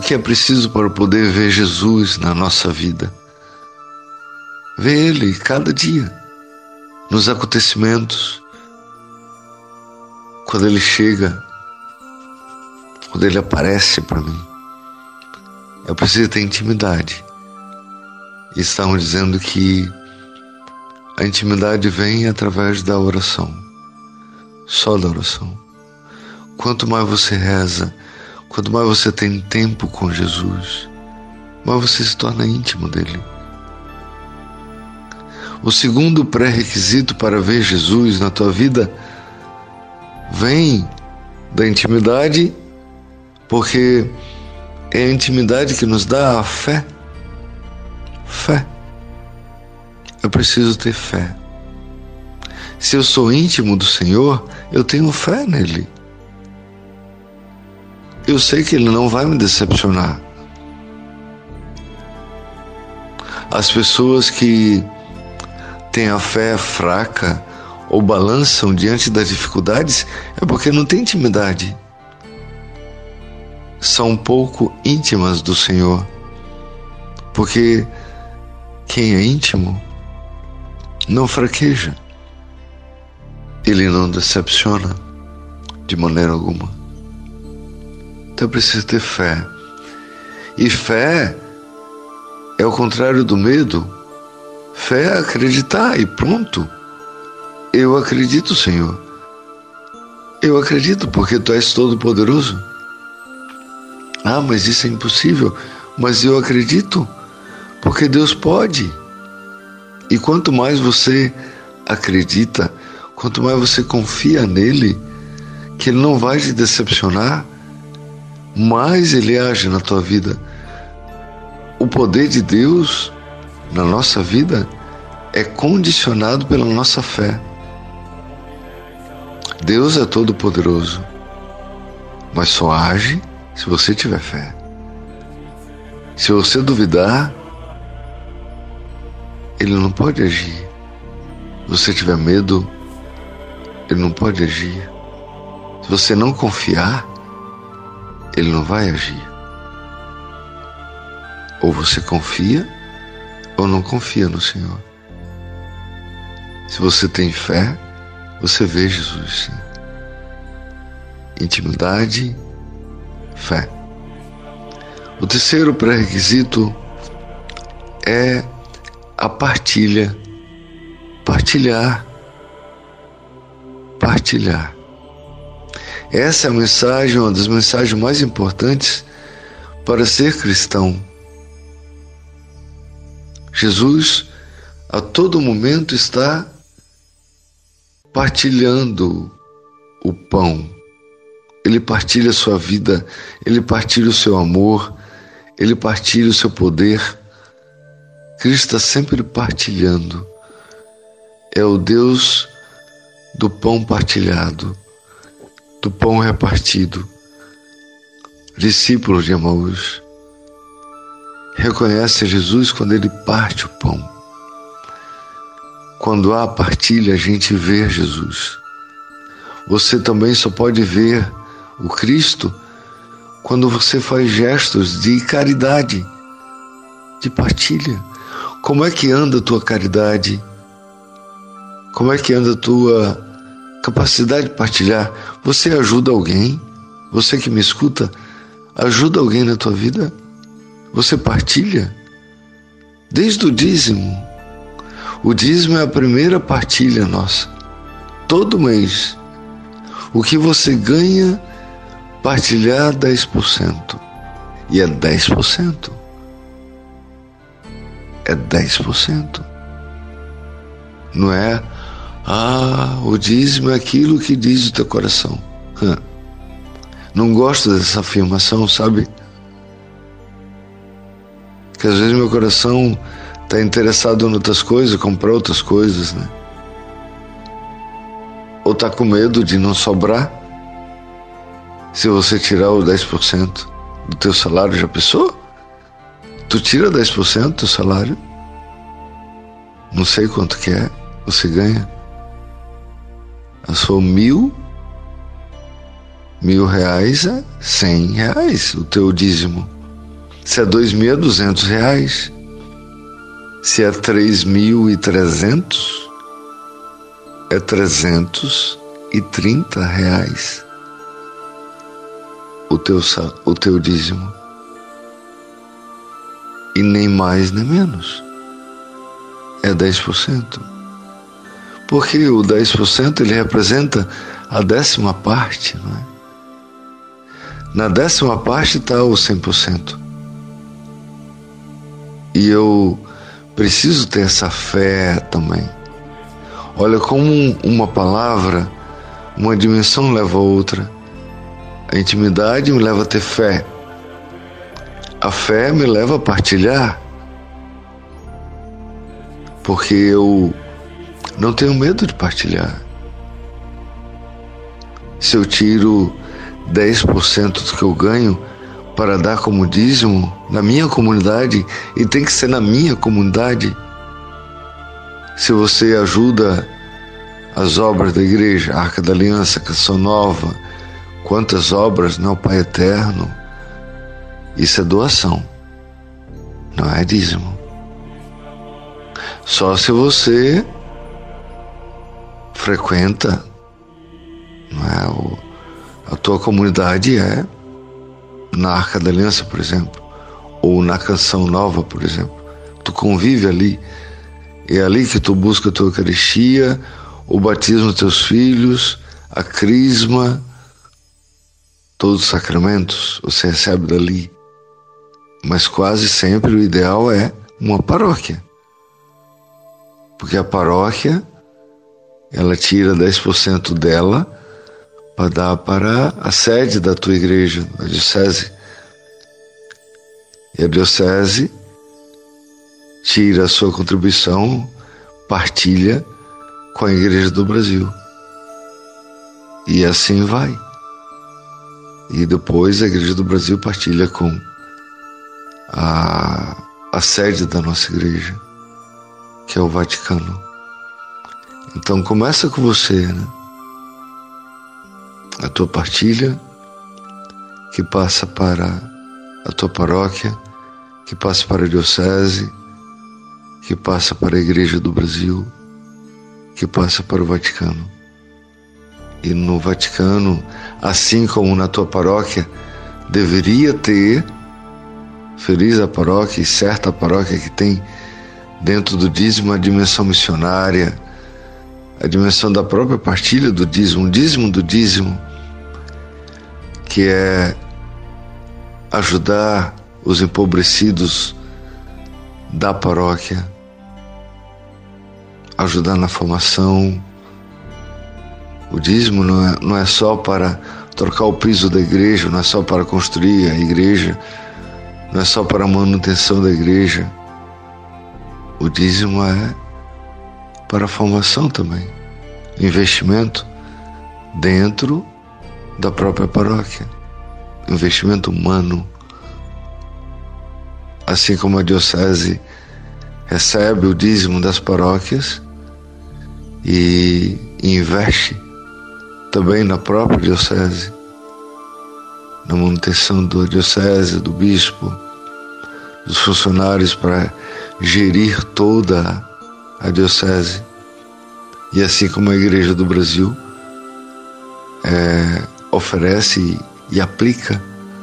que é preciso para poder ver Jesus na nossa vida? Ver Ele cada dia, nos acontecimentos, quando Ele chega, quando Ele aparece para mim. Eu preciso ter intimidade. E estavam dizendo que a intimidade vem através da oração, só da oração. Quanto mais você reza, quanto mais você tem tempo com Jesus, mais você se torna íntimo dele. O segundo pré-requisito para ver Jesus na tua vida vem da intimidade, porque é a intimidade que nos dá a fé. Fé. Eu preciso ter fé. Se eu sou íntimo do Senhor, eu tenho fé nele. Eu sei que Ele não vai me decepcionar. As pessoas que têm a fé fraca ou balançam diante das dificuldades é porque não têm intimidade. São pouco íntimas do Senhor. Porque quem é íntimo não fraqueja. Ele não decepciona de maneira alguma. Então eu preciso ter fé. E fé é o contrário do medo. Fé é acreditar e pronto. Eu acredito, Senhor. Eu acredito porque Tu és todo poderoso. Ah, mas isso é impossível. Mas eu acredito porque Deus pode. E quanto mais você acredita, quanto mais você confia nele, que Ele não vai te decepcionar, mais Ele age na tua vida. O poder de Deus na nossa vida é condicionado pela nossa fé. Deus é todo poderoso, mas só age se você tiver fé. Se você duvidar, Ele não pode agir. Se você tiver medo, Ele não pode agir. Se você não confiar, Ele não vai agir. Ou você confia, ou não confia no Senhor. Se você tem fé, você vê Jesus, sim. Intimidade, fé. O terceiro pré-requisito é a partilha. Partilhar. Partilhar. Essa é a mensagem, uma das mensagens mais importantes para ser cristão. Jesus, a todo momento, está partilhando o pão. Ele partilha a sua vida, Ele partilha o seu amor, Ele partilha o seu poder. Cristo está sempre partilhando. É o Deus do pão partilhado, do pão repartido. Discípulo de Emaús, reconhece Jesus quando Ele parte o pão. Quando há partilha, a gente vê Jesus. Você também só pode ver o Cristo quando você faz gestos de caridade, de partilha. Como é que anda a tua caridade? Como é que anda a tua capacidade de partilhar? Você ajuda alguém? Você que me escuta, ajuda alguém na tua vida? Você partilha? Desde o dízimo. O dízimo é a primeira partilha nossa. Todo mês. O que você ganha, partilhar 10%. E é 10%. É 10%. Não é, o dízimo é aquilo que diz o teu coração. Não gosto dessa afirmação, sabe? Porque às vezes meu coração está interessado em outras coisas, comprar outras coisas, né? Ou está com medo de não sobrar. Se você tirar o 10% do teu salário, já pensou? Tu tira 10% do teu salário, não sei quanto que é, você ganha. Se for R$1.000 é R$100 o teu dízimo. Se é R$2.200, se é 3.300, é R$330 o teu dízimo. E nem mais nem menos. É 10%. Porque o 10% ele representa a 10ª parte, não é? Na 10ª parte está o 100%. E eu preciso ter essa fé também. Olha como uma palavra, uma dimensão leva a outra. A intimidade me leva a ter fé. A fé me leva a partilhar. Porque eu não tenho medo de partilhar. Se eu tiro 10% do que eu ganho para dar como dízimo na minha comunidade, e tem que ser na minha comunidade. Se você ajuda as obras da igreja, Arca da Aliança, Canção Nova, quantas obras, não, Pai Eterno, isso é doação, não é dízimo. Só se você frequenta, não é, a tua comunidade é na Arca da Aliança, por exemplo, ou na Canção Nova, por exemplo. Tu convive ali, é ali que tu busca a tua Eucaristia, o batismo dos teus filhos, a crisma, todos os sacramentos você recebe dali. Mas quase sempre o ideal é uma paróquia. Porque a paróquia, ela tira 10% dela para dar para a sede da tua igreja, a diocese. E a diocese tira a sua contribuição, partilha com a Igreja do Brasil. E assim vai. E depois a Igreja do Brasil partilha com a sede da nossa igreja, que é o Vaticano. Então começa com você, né? A tua partilha, que passa para a tua paróquia, que passa para a diocese, que passa para a Igreja do Brasil, que passa para o Vaticano. E no Vaticano, assim como na tua paróquia, deveria ter, feliz a paróquia e certa a paróquia que tem dentro do dízimo a dimensão missionária, a dimensão da própria partilha do dízimo, o dízimo do dízimo, que é ajudar os empobrecidos da paróquia, ajudar na formação. O dízimo não é só para trocar o piso da igreja, não é só para construir a igreja, não é só para a manutenção da igreja. O dízimo é para a formação também, investimento dentro da própria paróquia, investimento humano. Assim como a diocese recebe o dízimo das paróquias e investe também na própria diocese, na manutenção da diocese, do bispo, dos funcionários para gerir toda a diocese. E assim como a Igreja do Brasil oferece e aplica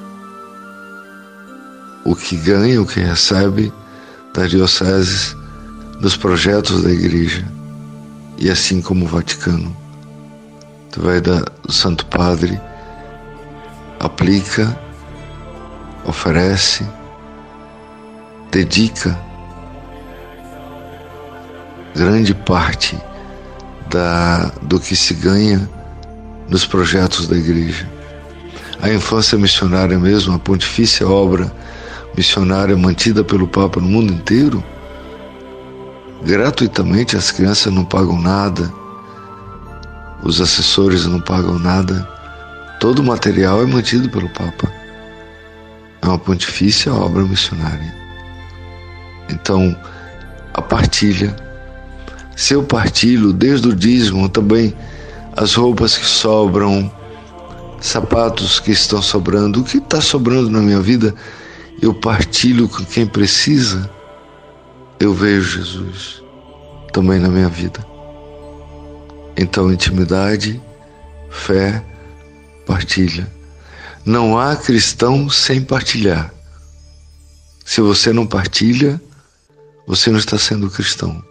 o que ganha, o que recebe das dioceses, dos projetos da Igreja. E assim como o Vaticano, tu vai do Santo Padre, aplica, oferece, dedica grande parte do que se ganha nos projetos da Igreja. A infância missionária mesmo, a pontifícia obra missionária mantida pelo Papa no mundo inteiro, gratuitamente, as crianças não pagam nada, os assessores não pagam nada, todo o material é mantido pelo Papa. É uma pontifícia obra missionária. Então, a partilha, se eu partilho desde o dízimo também, as roupas que sobram, sapatos que estão sobrando, o que está sobrando na minha vida, eu partilho com quem precisa, eu vejo Jesus também na minha vida. Então, intimidade, fé, partilha. Não há cristão sem partilhar. Se você não partilha, você não está sendo cristão.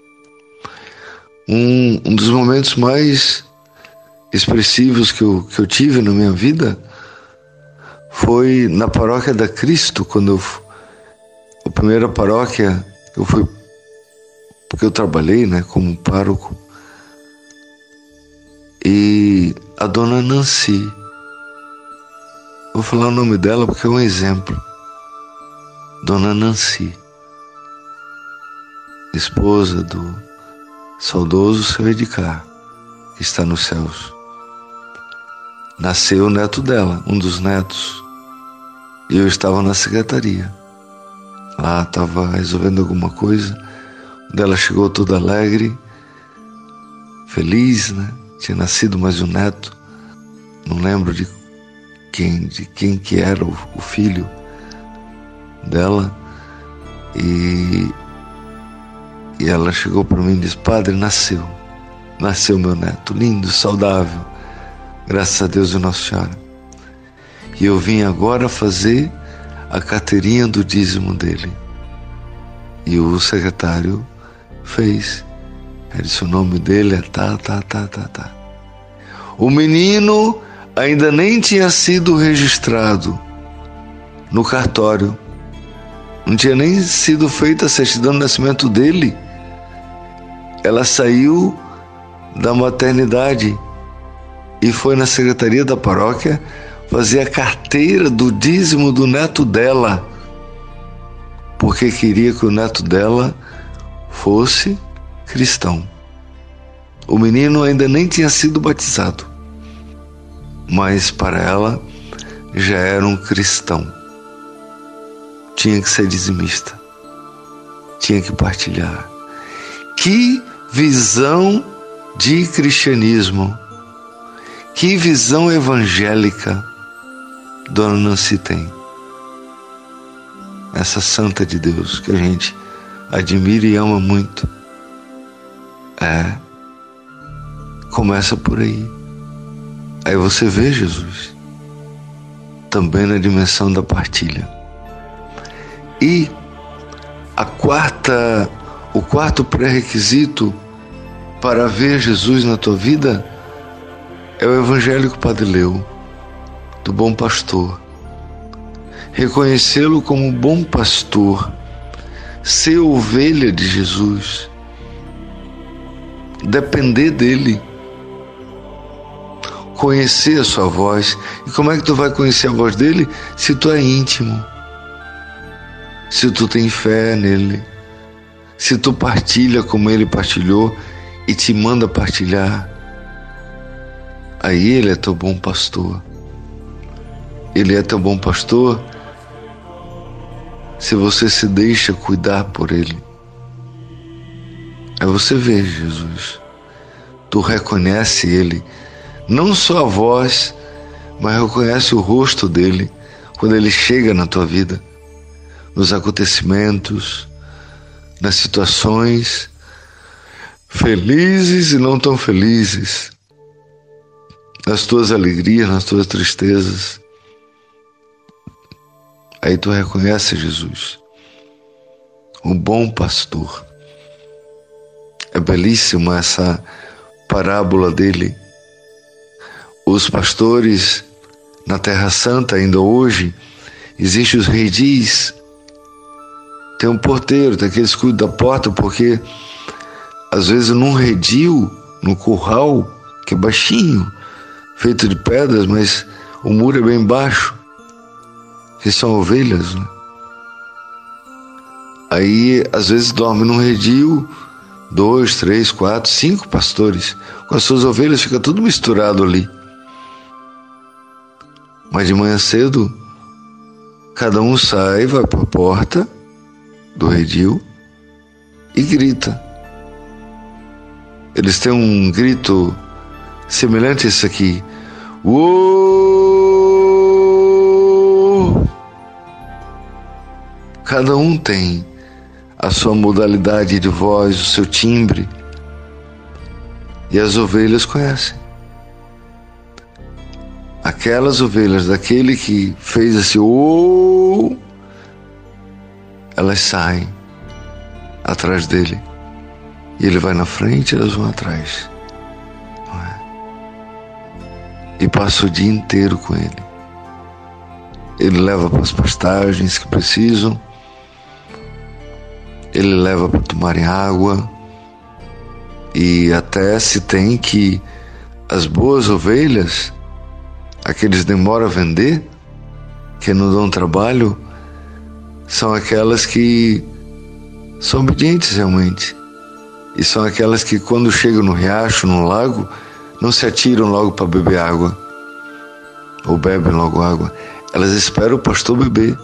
Um dos momentos mais expressivos que eu tive na minha vida foi na paróquia da Cristo, quando a primeira paróquia eu fui, porque eu trabalhei, né, como pároco, e a dona Nancy, vou falar o nome dela porque é um exemplo, Dona Nancy, esposa do saudoso seu Edgar, que está nos céus. Nasceu o neto dela, um dos netos, e eu estava na secretaria. Lá estava resolvendo alguma coisa, dela chegou toda alegre, feliz, né? Tinha nascido mais um neto, não lembro de quem que era o filho dela, e ela chegou para mim e disse: Padre, nasceu meu neto, lindo, saudável, graças a Deus e Nossa Senhora, e eu vim agora fazer a carteirinha do dízimo dele. E o secretário fez. Ele disse: o nome dele é tá. O menino ainda nem tinha sido registrado no cartório, não tinha nem sido feita a certidão de nascimento dele. Ela saiu da maternidade e foi na secretaria da paróquia fazer a carteira do dízimo do neto dela, porque queria que o neto dela fosse cristão. O menino ainda nem tinha sido batizado, mas para ela já era um cristão. Tinha que ser dizimista, tinha que partilhar. Que visão de cristianismo, que visão evangélica Dona Nancy tem. Essa santa de Deus que a gente admira e ama muito. Começa por aí. Aí você vê Jesus também na dimensão da partilha. E o quarto pré-requisito para ver Jesus na tua vida é o evangélico Padre Leo, do bom pastor. Reconhecê-lo como bom pastor, ser ovelha de Jesus, depender dele, conhecer a sua voz. E como é que tu vai conhecer a voz dele? Se tu é íntimo, se tu tem fé nele, se tu partilha como ele partilhou e te manda partilhar. Aí ele é teu bom pastor. Ele é teu bom pastor se você se deixa cuidar por ele. Aí você vê Jesus, tu reconhece ele, não só a voz, mas reconhece o rosto dele quando ele chega na tua vida, nos acontecimentos, nas situações felizes e não tão felizes, nas tuas alegrias, nas tuas tristezas. Aí tu reconhece Jesus, o bom pastor. É belíssima essa parábola dele. Os pastores na Terra Santa, ainda hoje, existem os redis. Tem um porteiro, tem aqueles que cuidam da porta, porque às vezes num redil, no curral, que é baixinho, feito de pedras, mas o muro é bem baixo, que são ovelhas, né? Aí às vezes dorme num redil 2, 3, 4, 5 pastores com as suas ovelhas, fica tudo misturado ali. Mas de manhã cedo cada um sai, vai para a porta do redil e grita. Eles têm um grito semelhante a esse aqui: uou! Cada um tem a sua modalidade de voz, o seu timbre. E as ovelhas conhecem. Aquelas ovelhas daquele que fez esse "oh", elas saem atrás dele. E ele vai na frente e elas vão atrás. Não é? E passa o dia inteiro com ele. Ele leva para as pastagens que precisam. Ele leva para tomarem água. E até se tem que as boas ovelhas, aqueles demoram a vender, que não dão trabalho, são aquelas que são obedientes realmente. E são aquelas que quando chegam no riacho, no lago, não se atiram logo para beber água. Ou bebem logo água. Elas esperam o pastor beber.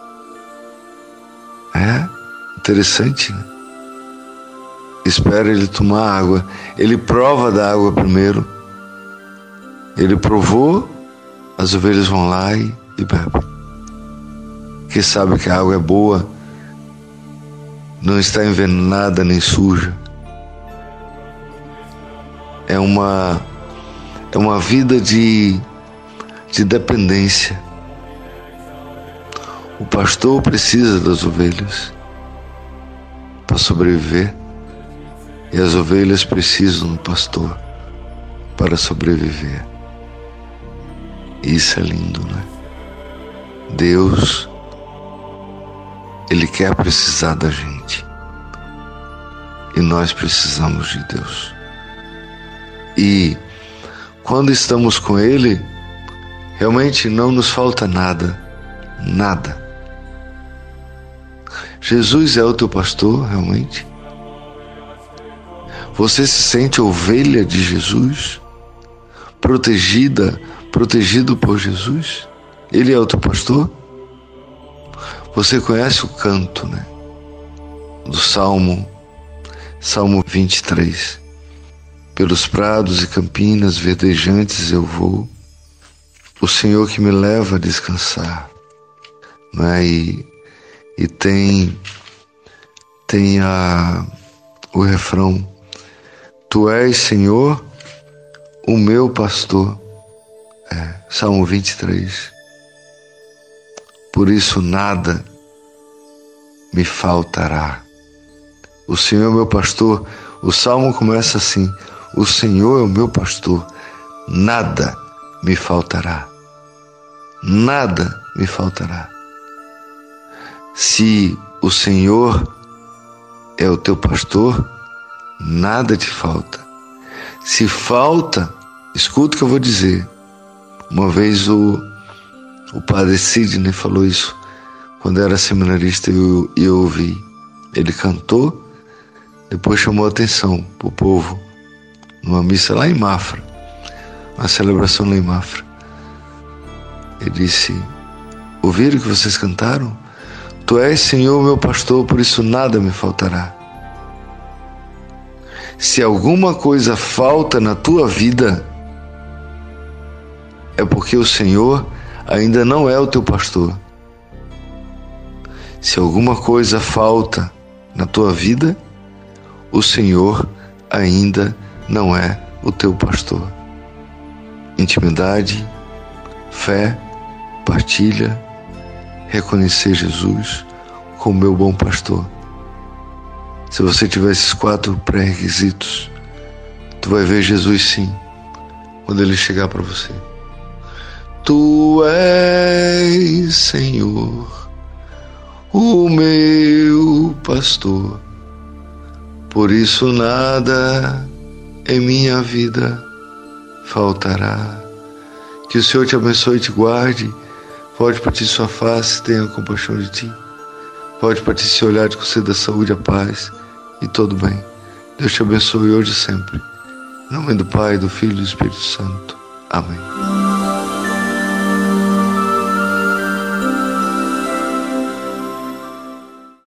É interessante, né? Espera ele tomar água. Ele prova da água primeiro. Ele provou, as ovelhas vão lá e bebem. Porque sabe que a água é boa, não está envenenada nem suja. É uma vida de dependência. O pastor precisa das ovelhas para sobreviver. E as ovelhas precisam do pastor para sobreviver. Isso é lindo, né? Deus, Ele quer precisar da gente. E nós precisamos de Deus. E quando estamos com Ele, realmente não nos falta nada. Nada. Jesus é o teu pastor, realmente? Você se sente ovelha de Jesus? Protegido por Jesus? Ele é o teu pastor? Você conhece o canto, né? Do Salmo 23. Pelos prados e campinas verdejantes eu vou, o Senhor que me leva a descansar. Não é? E tem o refrão: Tu és, Senhor, o meu pastor. Salmo 23. Por isso nada me faltará. O Senhor é o meu pastor. O Salmo começa assim: o Senhor é o meu pastor, nada me faltará. Nada me faltará. Se o Senhor é o teu pastor, nada te falta. Se falta, escuta o que eu vou dizer. Uma vez o padre Sidney falou isso quando era seminarista e eu ouvi. Ele cantou, depois chamou a atenção para o povo numa missa lá em Mafra, uma celebração lá em Mafra. Ele disse: ouviram o que vocês cantaram? Tu és, Senhor, meu pastor, por isso nada me faltará. Se alguma coisa falta na tua vida, é porque o Senhor ainda não é o teu pastor. Se alguma coisa falta na tua vida, o Senhor ainda não é o teu pastor. Intimidade, fé, partilha, reconhecer Jesus como meu bom pastor. Se você tiver esses 4 pré-requisitos, tu vai ver Jesus sim, quando Ele chegar para você. Tu és, Senhor, o meu pastor, por isso nada em minha vida faltará. Que o Senhor te abençoe e te guarde. Volte para ti sua face, tenha compaixão de ti. Volte para ti se olhar, te conceda a saúde, a paz e todo bem. Deus te abençoe hoje e sempre. Em nome do Pai, do Filho e do Espírito Santo. Amém.